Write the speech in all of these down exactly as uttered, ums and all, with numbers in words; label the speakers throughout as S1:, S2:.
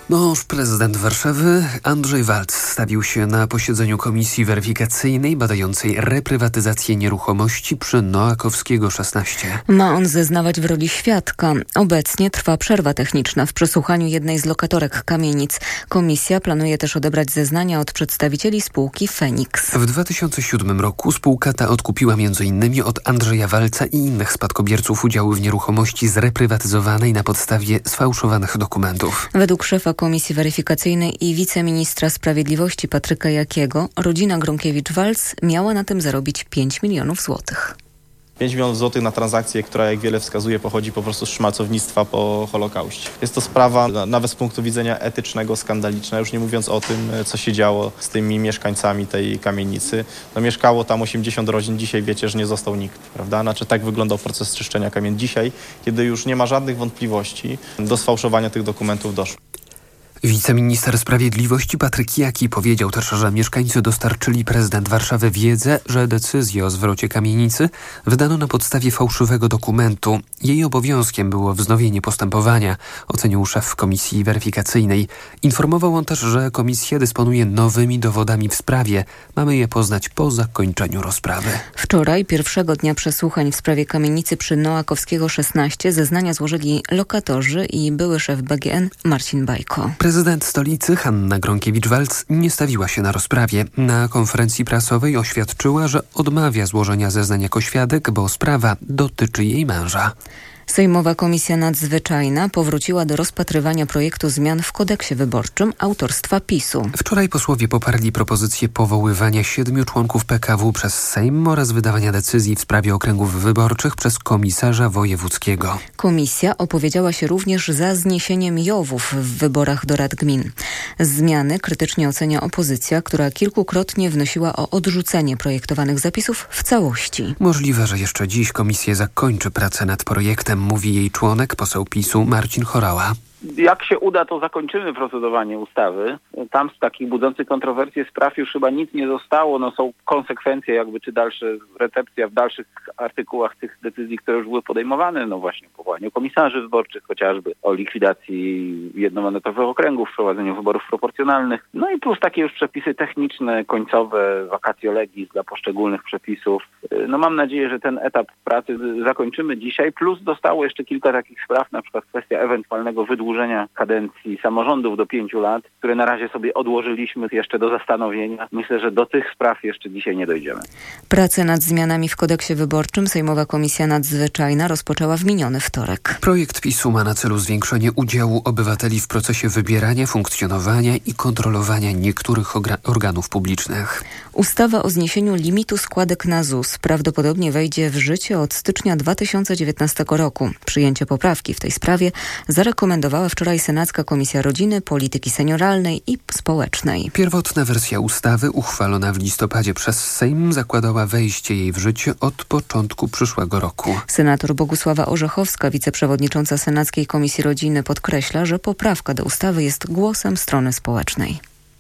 S1: Mąż prezydent Warszawy Andrzej Walc stawił się na posiedzeniu komisji weryfikacyjnej badającej reprywatyzację nieruchomości przy Noakowskiego szesnaście.
S2: Ma on zeznawać w roli świadka. Obecnie trwa przerwa techniczna w przesłuchaniu jednej z lokatorek kamienic. Komisja planuje też odebrać zeznania od przedstawicieli spółki Feniks.
S1: W dwa tysiące siódmym roku spółka ta odkupiła między innymi od Andrzeja Walca i innych spadkobierców udziały w nieruchomości zreprywatyzowanej na podstawie sfałszowanych dokumentów.
S2: Według szefa Komisji Weryfikacyjnej i wiceministra sprawiedliwości Patryka Jakiego rodzina Gronkiewicz-Walc miała na tym zarobić pięć milionów złotych.
S3: pięć milionów złotych na transakcję, która jak wiele wskazuje pochodzi po prostu z szmalcownictwa po Holokauście. Jest to sprawa nawet z punktu widzenia etycznego skandaliczna, już nie mówiąc o tym, co się działo z tymi mieszkańcami tej kamienicy. No, mieszkało tam osiemdziesiąt rodzin, dzisiaj wiecie, że nie został nikt, prawda? Znaczy tak wyglądał proces czyszczenia kamienic. Dzisiaj, kiedy już nie ma żadnych wątpliwości, do sfałszowania tych dokumentów doszło.
S1: Wiceminister Sprawiedliwości Patryk Jaki powiedział też, że mieszkańcy dostarczyli prezydent Warszawy wiedzę, że decyzję o zwrocie kamienicy wydano na podstawie fałszywego dokumentu. Jej obowiązkiem było wznowienie postępowania, ocenił szef komisji weryfikacyjnej. Informował on też, że komisja dysponuje nowymi dowodami w sprawie. Mamy je poznać po zakończeniu rozprawy.
S2: Wczoraj, pierwszego dnia przesłuchań w sprawie kamienicy przy Noakowskiego szesnaście, zeznania złożyli lokatorzy i były szef B G N Marcin Bajko.
S1: Prezydent stolicy Hanna Gronkiewicz-Walc nie stawiła się na rozprawie. Na konferencji prasowej oświadczyła, że odmawia złożenia zeznań jako świadek, bo sprawa dotyczy jej męża.
S2: Sejmowa Komisja Nadzwyczajna powróciła do rozpatrywania projektu zmian w kodeksie wyborczym autorstwa PiSu.
S1: Wczoraj posłowie poparli propozycję powoływania siedmiu członków P K W przez Sejm oraz wydawania decyzji w sprawie okręgów wyborczych przez komisarza wojewódzkiego.
S2: Komisja opowiedziała się również za zniesieniem jowów w wyborach do rad gmin. Zmiany krytycznie ocenia opozycja, która kilkukrotnie wnosiła o odrzucenie projektowanych zapisów w całości.
S1: Możliwe, że jeszcze dziś komisja zakończy pracę nad projektem, mówi jej członek, poseł PiSu Marcin Horała.
S4: Jak się uda, to zakończymy procedowanie ustawy. Tam z takich budzących kontrowersje spraw już chyba nic nie zostało. No są konsekwencje jakby, czy dalsze recepcja w dalszych artykułach tych decyzji, które już były podejmowane. No właśnie o powołaniu komisarzy wyborczych chociażby, o likwidacji jednomandatowych okręgów, wprowadzeniu wyborów proporcjonalnych. No i plus takie już przepisy techniczne, końcowe, vacatio legis dla poszczególnych przepisów. No mam nadzieję, że ten etap pracy zakończymy dzisiaj. Plus zostało jeszcze kilka takich spraw, na przykład kwestia ewentualnego wydłużenia kadencji samorządów do pięciu lat, które na razie sobie odłożyliśmy jeszcze do zastanowienia. Myślę, że do tych spraw jeszcze dzisiaj nie dojdziemy.
S2: Pracę nad zmianami w kodeksie wyborczym Sejmowa Komisja Nadzwyczajna rozpoczęła w miniony wtorek.
S1: Projekt PiSu ma na celu zwiększenie udziału obywateli w procesie wybierania, funkcjonowania i kontrolowania niektórych organów publicznych.
S2: Ustawa o zniesieniu limitu składek na Z U S prawdopodobnie wejdzie w życie od stycznia dwa tysiące dziewiętnastego roku. Przyjęcie poprawki w tej sprawie zarekomendowała wczoraj Senacka Komisja Rodziny, Polityki Senioralnej i Społecznej.
S1: Pierwotna wersja ustawy, uchwalona w listopadzie przez Sejm, zakładała wejście jej w życie od początku przyszłego roku.
S2: Senator Bogusława Orzechowska, wiceprzewodnicząca Senackiej Komisji Rodziny, podkreśla, że poprawka do ustawy jest głosem strony społecznej.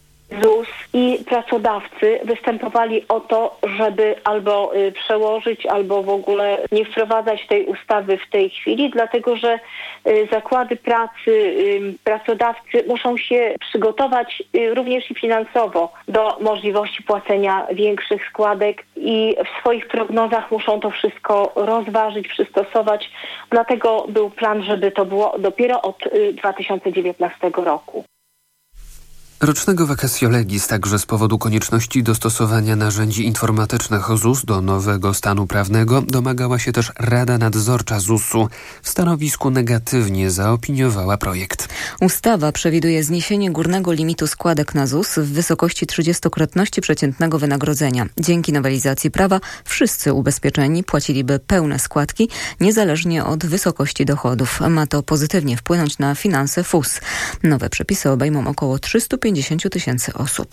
S5: Z U S i pracodawcy występowali o to, żeby albo y, przełożyć, albo w ogóle nie wprowadzać tej ustawy w tej chwili, dlatego że y, zakłady pracy, y, pracodawcy muszą się przygotować y, również i finansowo do możliwości płacenia większych składek i w swoich prognozach muszą to wszystko rozważyć, przystosować. Dlatego był plan, żeby to było dopiero od y, dwa tysiące dziewiętnastego roku.
S1: Rocznego vacatio legis także z powodu konieczności dostosowania narzędzi informatycznych Z U S do nowego stanu prawnego domagała się też Rada Nadzorcza Z U S u. W stanowisku negatywnie zaopiniowała projekt.
S2: Ustawa przewiduje zniesienie górnego limitu składek na Z U S w wysokości trzydziestokrotności przeciętnego wynagrodzenia. Dzięki nowelizacji prawa wszyscy ubezpieczeni płaciliby pełne składki, niezależnie od wysokości dochodów. Ma to pozytywnie wpłynąć na finanse F U S. Nowe przepisy obejmą około trzysta pięćdziesiąt tysięcy osób.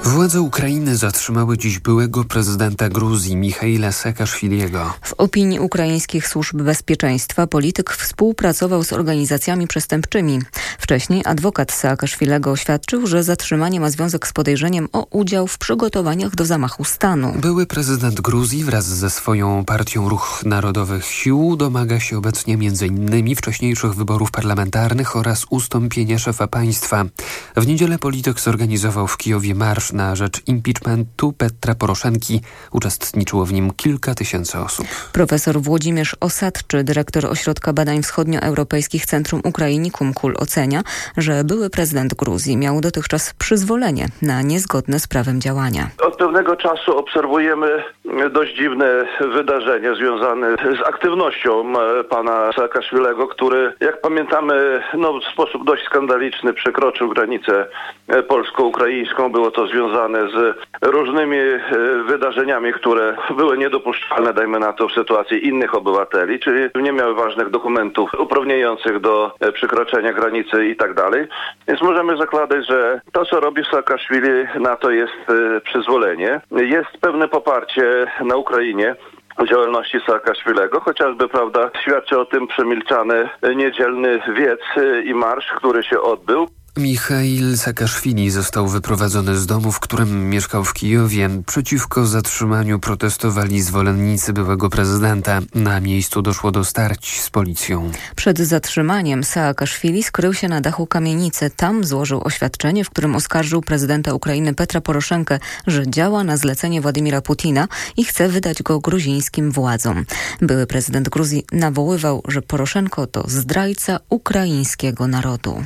S1: Władze Ukrainy zatrzymały dziś byłego prezydenta Gruzji Michaila Saakaszwiliego.
S2: W opinii ukraińskich służb bezpieczeństwa polityk współpracował z organizacjami przestępczymi. Wcześniej adwokat Saakaszwilego oświadczył, że zatrzymanie ma związek z podejrzeniem o udział w przygotowaniach do zamachu stanu.
S1: Były prezydent Gruzji wraz ze swoją partią Ruch Narodowych Sił domaga się obecnie między innymi wcześniejszych wyborów parlamentarnych oraz ustąpienia szefa państwa. W niedzielę polityk zorganizował w Kijowie marsz na rzecz impeachmentu Petra Poroszenki. Uczestniczyło w nim kilka tysięcy osób.
S2: Profesor Włodzimierz Osadczy, dyrektor Ośrodka Badań Wschodnioeuropejskich Centrum Ukrainikum KUL, ocenia, że były prezydent Gruzji miał dotychczas przyzwolenie na niezgodne z prawem działania.
S6: Od pewnego czasu obserwujemy dość dziwne wydarzenie związane z aktywnością pana Saakaszwilego, który, jak pamiętamy, no, w sposób dość skandaliczny przekroczył granicę polsko-ukraińską. Było to związane z różnymi wydarzeniami, które były niedopuszczalne, dajmy na to, w sytuacji innych obywateli, czyli nie miały ważnych dokumentów uprawniających do przekroczenia granicy i tak dalej. Więc możemy zakładać, że to, co robi Saakaszwili, na to jest przyzwolenie. Jest pewne poparcie na Ukrainie działalności Saakaszwilego, chociażby, prawda, świadczy o tym przemilczany niedzielny wiec i marsz, który się odbył.
S1: Michail Saakaszwili został wyprowadzony z domu, w którym mieszkał w Kijowie. Przeciwko zatrzymaniu protestowali zwolennicy byłego prezydenta. Na miejscu doszło do starć z policją.
S2: Przed zatrzymaniem Saakaszwili skrył się na dachu kamienicy. Tam złożył oświadczenie, w którym oskarżył prezydenta Ukrainy Petra Poroszenkę, że działa na zlecenie Władimira Putina i chce wydać go gruzińskim władzom. Były prezydent Gruzji nawoływał, że Poroszenko to zdrajca ukraińskiego narodu.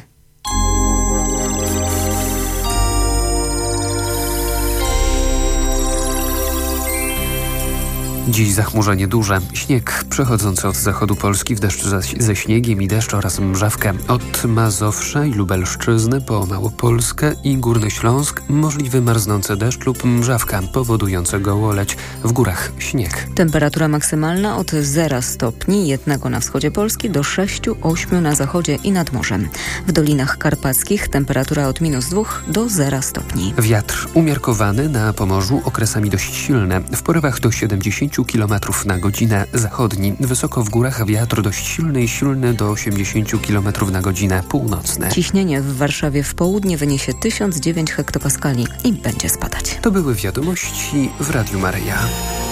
S1: Dziś zachmurzenie duże. Śnieg przechodzący od zachodu Polski w deszcz ze śniegiem i deszcz oraz mrzawkę. Od Mazowsza i Lubelszczyzny po Małopolskę i Górny Śląsk możliwy marznący deszcz lub mrzawka powodujące gołoleć. W górach śnieg.
S2: Temperatura maksymalna od zera stopni, jednego na wschodzie Polski, do sześciu ośmiu na zachodzie i nad morzem. W Dolinach Karpackich temperatura od minus dwóch do zera stopni.
S1: Wiatr umiarkowany, na Pomorzu okresami dość silny. W porywach do siedemdziesięciu kilometrów na godzinę, zachodni. Wysoko w górach wiatr dość silny i silny do osiemdziesięciu kilometrów na godzinę, północny.
S2: Ciśnienie w Warszawie w południe wyniesie tysiąc dziewięć hektopaskali i będzie spadać.
S1: To były wiadomości w Radiu Maryja.